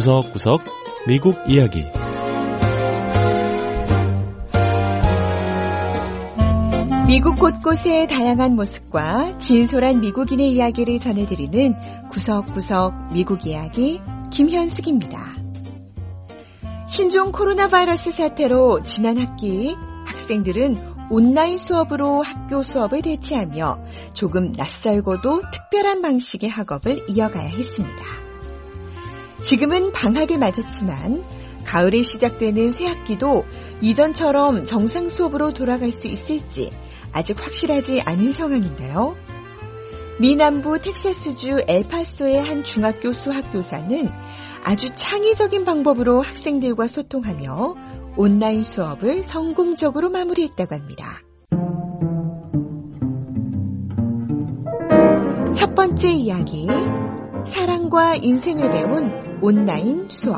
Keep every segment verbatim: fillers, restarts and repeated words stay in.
구석구석 미국 이야기. 미국 곳곳의 다양한 모습과 진솔한 미국인의 이야기를 전해드리는 구석구석 미국 이야기 김현숙입니다. 신종 코로나 바이러스 사태로 지난 학기 학생들은 온라인 수업으로 학교 수업을 대체하며 조금 낯설고도 특별한 방식의 학업을 이어가야 했습니다. 지금은 방학을 맞았지만 가을에 시작되는 새 학기도 이전처럼 정상 수업으로 돌아갈 수 있을지 아직 확실하지 않은 상황인데요. 미 남부 텍사스주 엘파소의 한 중학교 수학교사는 아주 창의적인 방법으로 학생들과 소통하며 온라인 수업을 성공적으로 마무리했다고 합니다. 첫 번째 이야기, 사랑과 인생을 배운 온라인 수업.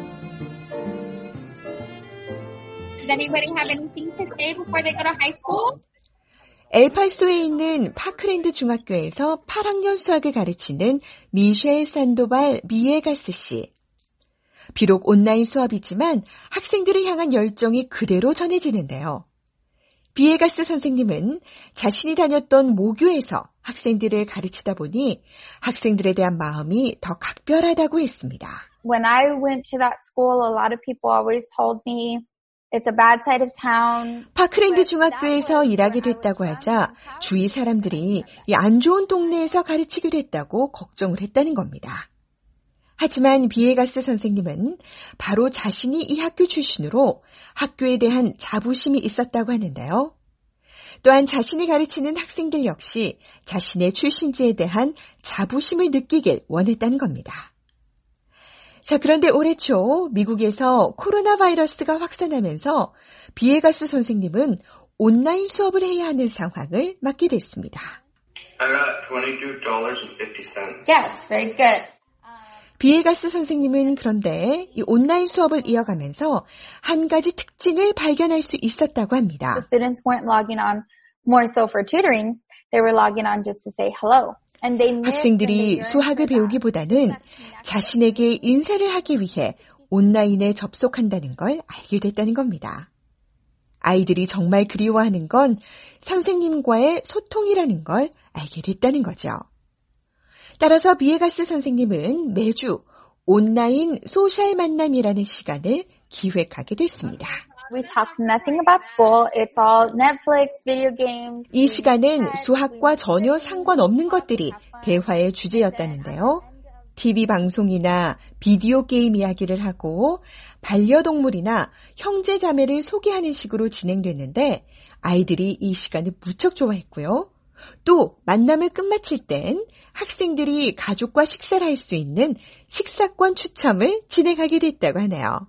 Does anybody have anything to say before they go to high school? 엘파소에 있는 파크랜드 중학교에서 팔 학년 수학을 가르치는 미셸 산도발 비에가스 씨. 비록 온라인 수업이지만 학생들을 향한 열정이 그대로 전해지는데요. 비에가스 선생님은 자신이 다녔던 모교에서 학생들을 가르치다 보니 학생들에 대한 마음이 더 각별하다고 했습니다. When I went to that school, a lot of people always told me it's a bad side of town. 파크랜드 중학교에서 일하게 됐다고 하자 주위 사람들이 이 안 좋은 동네에서 가르치게 됐다고 걱정을 했다는 겁니다. 하지만 비에가스 선생님은 바로 자신이 이 학교 출신으로 학교에 대한 자부심이 있었다고 하는데요. 또한 자신이 가르치는 학생들 역시 자신의 출신지에 대한 자부심을 느끼길 원했다는 겁니다. 자, 그런데 올해 초 미국에서 코로나 바이러스가 확산하면서 비에가스 선생님은 온라인 수업을 해야 하는 상황을 맞게 됐습니다. I got twenty-two dollars and fifty cents. Yes, very good. 비에가스 선생님은 그런데 이 온라인 수업을 이어가면서 한 가지 특징을 발견할 수 있었다고 합니다. The students weren't logging on more so for tutoring. They were logging on just to say hello. And they missed 학생들이 and they 수학을 yearned for that. 배우기보다는 자신에게 인사를 하기 위해 온라인에 접속한다는 걸 알게 됐다는 겁니다. 아이들이 정말 그리워하는 건 선생님과의 소통이라는 걸 알게 됐다는 거죠. 따라서 비에가스 선생님은 매주 온라인 소셜 만남이라는 시간을 기획하게 됐습니다. We talk nothing about school. It's all Netflix, video games. 이 시간은 수학과 전혀 상관없는 것들이 대화의 주제였다는데요. 티비 방송이나 비디오 게임 이야기를 하고 반려동물이나 형제자매를 소개하는 식으로 진행됐는데 아이들이 이 시간을 무척 좋아했고요. 또 만남을 끝마칠 땐 학생들이 가족과 식사를 할 수 있는 식사권 추첨을 진행하게 됐다고 하네요.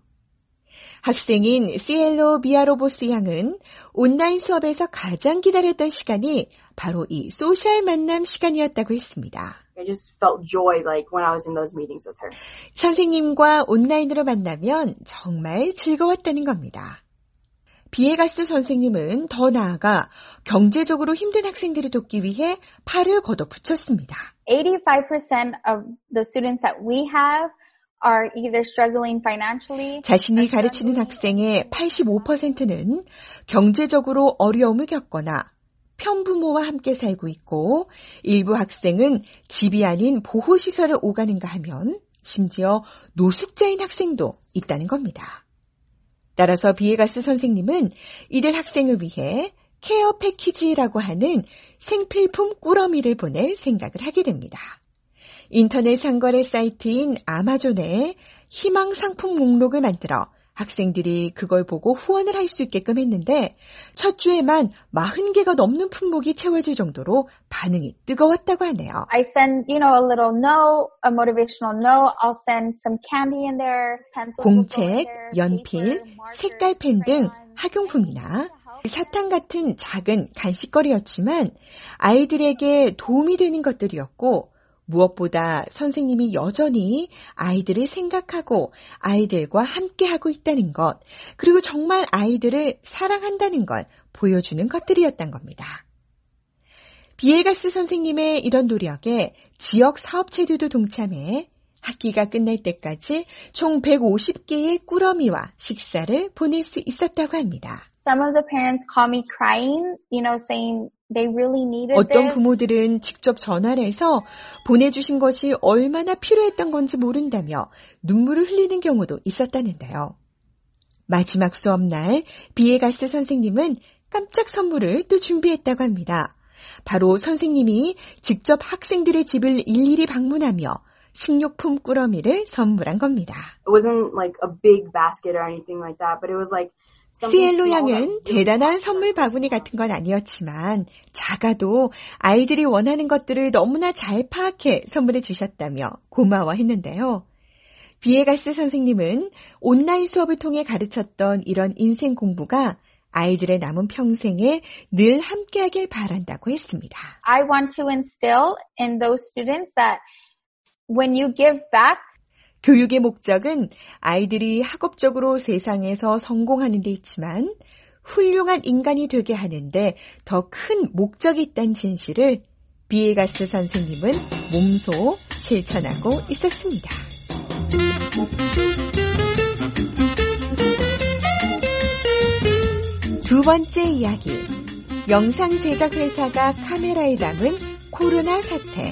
학생인 시엘로 비아로보스 양은 온라인 수업에서 가장 기다렸던 시간이 바로 이 소셜 만남 시간이었다고 했습니다. I just felt joy like when I was in those meetings with her. 선생님과 온라인으로 만나면 정말 즐거웠다는 겁니다. 비에가스 선생님은 더 나아가 경제적으로 힘든 학생들을 돕기 위해 팔을 걷어붙였습니다. eighty-five percent of the students that we have are either struggling financially. 자신이 가르치는 학생의 팔십오 퍼센트는 경제적으로 어려움을 겪거나 편부모와 함께 살고 있고 일부 학생은 집이 아닌 보호시설을 오가는가 하면 심지어 노숙자인 학생도 있다는 겁니다. 따라서 비에가스 선생님은 이들 학생을 위해 케어 패키지라고 하는 생필품 꾸러미를 보낼 생각을 하게 됩니다. 인터넷 상거래 사이트인 아마존에 희망 상품 목록을 만들어 학생들이 그걸 보고 후원을 할 수 있게끔 했는데 첫 주에만 사십 개가 넘는 품목이 채워질 정도로 반응이 뜨거웠다고 하네요. I send, you know, a little note, a motivational note. I'll send some candy in there, pencils. 공책, 연필, 색깔펜 등 학용품이나 사탕 같은 작은 간식거리였지만 아이들에게 도움이 되는 것들이었고 무엇보다 선생님이 여전히 아이들을 생각하고 아이들과 함께하고 있다는 것, 그리고 정말 아이들을 사랑한다는 걸 보여주는 것들이었던 겁니다. 비에가스 선생님의 이런 노력에 지역 사업체들도 동참해 학기가 끝날 때까지 총 백오십 개의 꾸러미와 식사를 보낼 수 있었다고 합니다. Some of the parents call me crying, you know, saying they really needed 어떤 this. 부모들은 직접 전화를 해서 보내주신 것이 얼마나 필요했던 건지 모른다며 눈물을 흘리는 경우도 있었다는데요. 마지막 수업날 비에가스 선생님은 깜짝 선물을 또 준비했다고 합니다. 바로 선생님이 직접 학생들의 집을 일일이 방문하며 식료품 꾸러미를 선물한 겁니다. It wasn't like a big basket or anything like that, but it was like 시엘로 양은 대단한 선물 바구니 같은 건 아니었지만 작아도 아이들이 원하는 것들을 너무나 잘 파악해 선물해 주셨다며 고마워했는데요. 비에가스 선생님은 온라인 수업을 통해 가르쳤던 이런 인생 공부가 아이들의 남은 평생에 늘 함께하길 바란다고 했습니다. I want to instill in those students that when you give back, 교육의 목적은 아이들이 학업적으로 세상에서 성공하는 데 있지만 훌륭한 인간이 되게 하는데 더 큰 목적이 있다는 진실을 비에가스 선생님은 몸소 실천하고 있었습니다. 두 번째 이야기, 영상 제작 회사가 카메라에 담은 코로나 사태.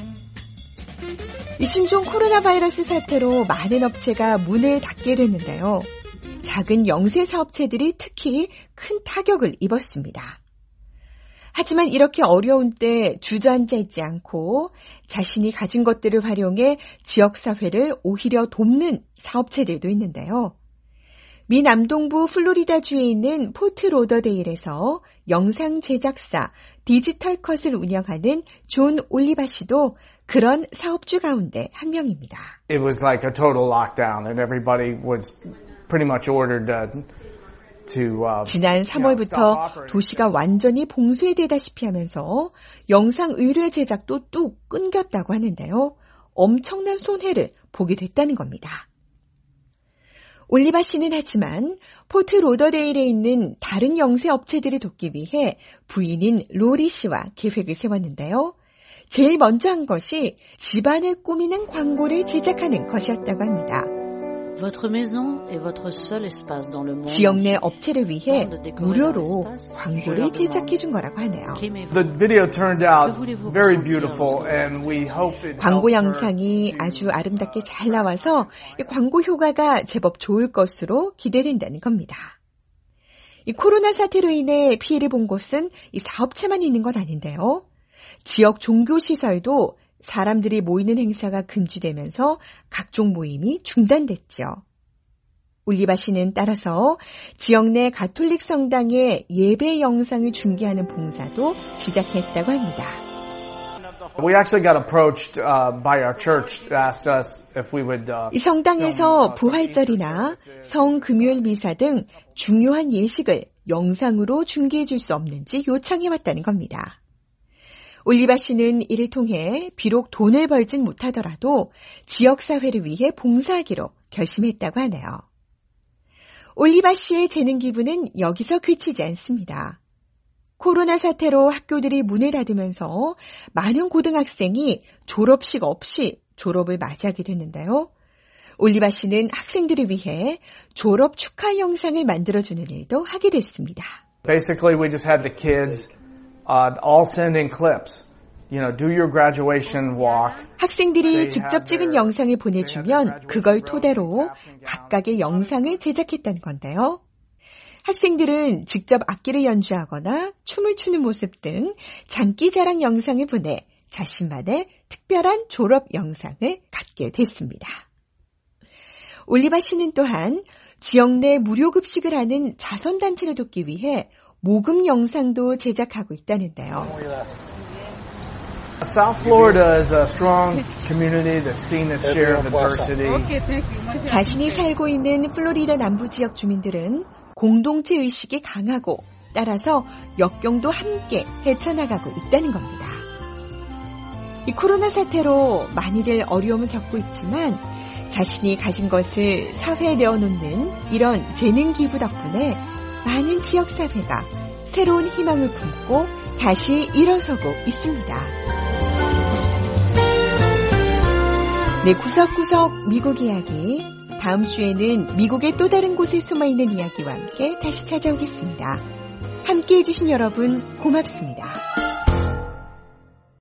이 신종 코로나 바이러스 사태로 많은 업체가 문을 닫게 됐는데요. 작은 영세 사업체들이 특히 큰 타격을 입었습니다. 하지만 이렇게 어려운 때 주저앉아 있지 않고 자신이 가진 것들을 활용해 지역사회를 오히려 돕는 사업체들도 있는데요. 미 남동부 플로리다주에 있는 포트 로더데일에서 영상 제작사 디지털 컷을 운영하는 존 올리바 씨도 그런 사업주 가운데 한 명입니다. It was like a total lockdown and everybody was pretty much ordered uh, to uh, 지난 삼월부터 도시가 완전히 봉쇄되다시피 하면서 영상 의뢰 제작도 뚝 끊겼다고 하는데요. 엄청난 손해를 보게 됐다는 겁니다. 올리바 씨는 하지만 포트 로더데일에 있는 다른 영세 업체들을 돕기 위해 부인인 로리 씨와 계획을 세웠는데요. 제일 먼저 한 것이 집안을 꾸미는 광고를 제작하는 것이었다고 합니다. 지역 내 업체를 위해 무료로 광고를 제작해 준 거라고 하네요. 광고 영상이 아주 아름답게 잘 나와서 광고 효과가 제법 좋을 것으로 기대된다는 겁니다. 이 코로나 사태로 인해 피해를 본 곳은 이 사업체만 있는 건 아닌데요. 지역 종교시설도 사람들이 모이는 행사가 금지되면서 각종 모임이 중단됐죠. 올리바 씨는 따라서 지역 내 가톨릭 성당의 예배 영상을 중계하는 봉사도 시작했다고 합니다. We actually got approached uh, by our church, asked us if we would. Uh, 이 성당에서 부활절이나 성금요일 미사 등 중요한 예식을 영상으로 중계해 줄 수 없는지 요청해 왔다는 겁니다. 올리바 씨는 이를 통해 비록 돈을 벌진 못하더라도 지역사회를 위해 봉사하기로 결심했다고 하네요. 올리바 씨의 재능 기부는 여기서 그치지 않습니다. 코로나 사태로 학교들이 문을 닫으면서 많은 고등학생이 졸업식 없이 졸업을 맞이하게 됐는데요. 올리바 씨는 학생들을 위해 졸업 축하 영상을 만들어주는 일도 하게 됐습니다. Basically, we just had the kids uh, all send in clips. You know, do your graduation walk. 학생들이 직접 찍은 영상을 보내주면 그걸 토대로 각각의 영상을 제작했다는 건데요. 학생들은 직접 악기를 연주하거나 춤을 추는 모습 등 장기자랑 영상을 보내 자신만의 특별한 졸업 영상을 갖게 됐습니다. 올리바 씨는 또한 지역 내 무료 급식을 하는 자선단체를 돕기 위해 모금 영상도 제작하고 있다는데요. South Florida is a strong community that's seen its share of adversity. 자신이 살고 있는 플로리다 남부 지역 주민들은 공동체 의식이 강하고 따라서 역경도 함께 헤쳐나가고 있다는 겁니다. 이 코로나 사태로 많이들 어려움을 겪고 있지만 자신이 가진 것을 사회에 내어놓는 이런 재능 기부 덕분에 많은 지역사회가 새로운 희망을 품고 다시 일어서고 있습니다. 네, 구석구석 미국 이야기. 다음 주에는 미국의 또 다른 곳에 숨어있는 이야기와 함께 다시 찾아오겠습니다. 함께해 주신 여러분 고맙습니다.